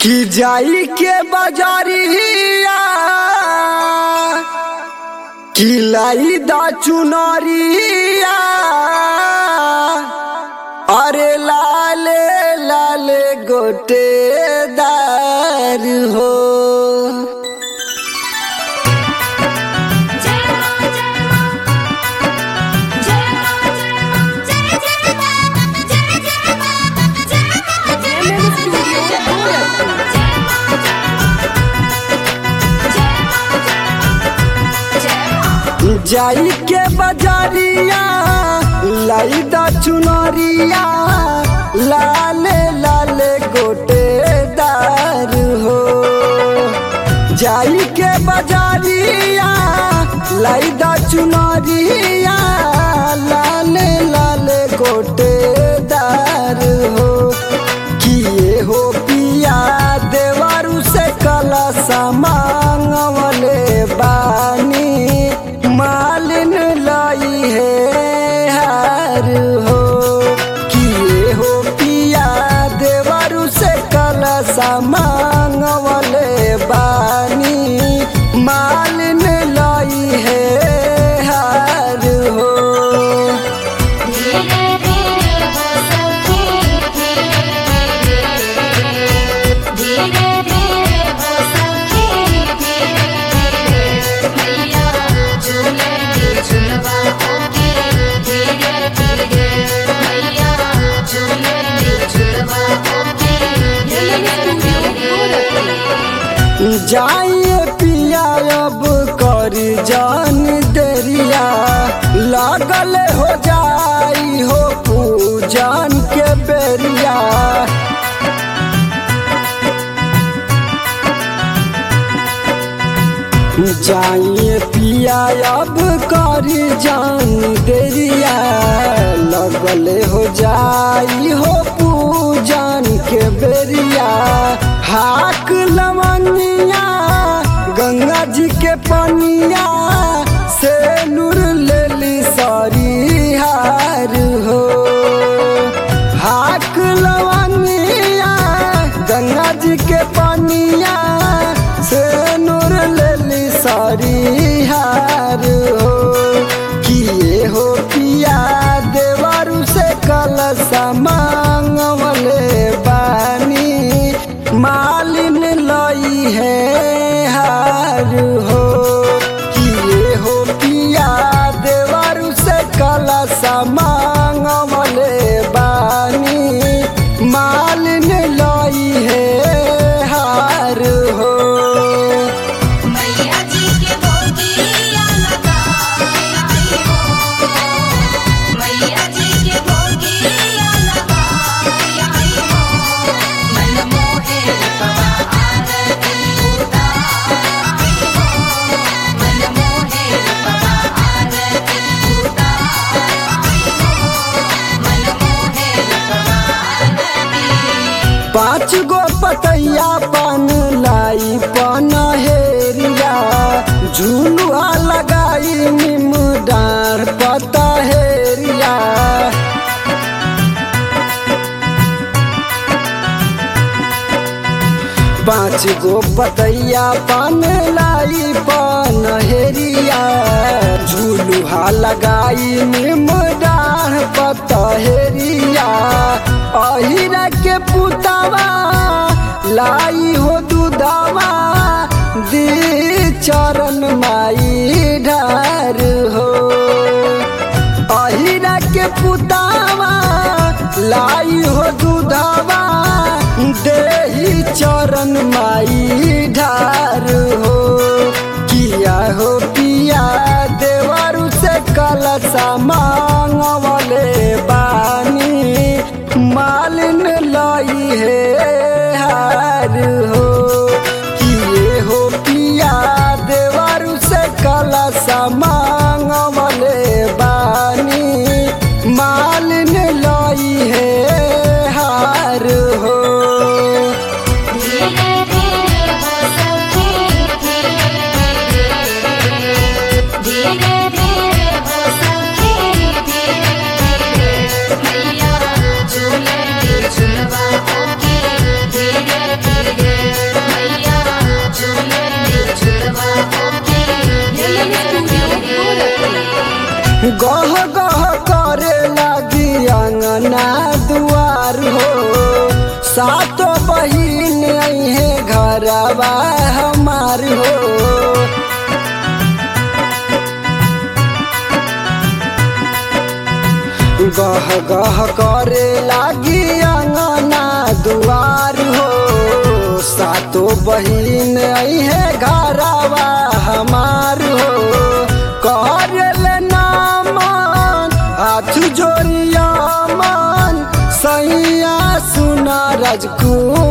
कि जाई के बजारिया कि लाई दा चुनरिया अरे लाले लाले गोटेदार हो। जाई के बजारिया लाई दा चुनरिया लाले लाले गोटेदार हो। जाई के बजारिया लाई दा चुनरिया लाले लाले गोटेदार हो। किए हो पिया देवारू से कला सामांगवले बानी मालिन लाई है हार हो। किए हो पिया देवारू से कला सामांगवले बानी मालिन लाई है हार हो। जाइए पिया अब कर जान देरिया लागल हो जाई हो पूजन के बेरिया। जाइए पिया अब कर जान देरिया लगल हो जाई हो पूजन के बेरिया। हाक लवनिया गंगा जी के पनिया से नूर लेली सारी हार हो। हाक लवनिया गंगा जी के पनिया से नूर लेली सारी हार हो। किए हो पिया देवारू से कलसा मांगवले बानी मालिन लाई है हार हो। किए हो पिया देवारू से कला सामांगवले बानी मालिन लाई है हार हो। मैया जी के भोगिया लगाई हो। मैया जी के भोगिया लगाई हो। मन मोहे रूपवा आरती उतारी हो। मन मोहे रूपवा आरती उतारी हो। मन मोहे रूपवा आरती। 5 गो पतैया पान लाई पनहेरिया झुलुआ लगाई निम डार पतहेरिया। 5 गो पतैया पान लाई पनहेरिया झुलुआ लगाई निम डार पतहेरिया। अहिरा के पुतावा लाई हो दूधावा दी चरण माई ढार हो। अहिरा के पुतावा लाई हो दूधावा देही चरण माई ढार हो। किया हो पिया देवारू से कलसा मांगवले बानी मालिन लाई है हार हो। किए हो पिया देवारू से कला सामांगवले बानी मालिन लाई है हार हो। धीरे धीरे हो सखी धीरे धीरे धीरे हो सखी धीरे दुआर हो सातो बहिन अइहे घरवा हमार हो गह गह करे लागी अंगना दुआर हो सातो बहिन अइहे घरवा हमार हो करल नामन हाथ जोड़िया मन सैया सुना राजकुमार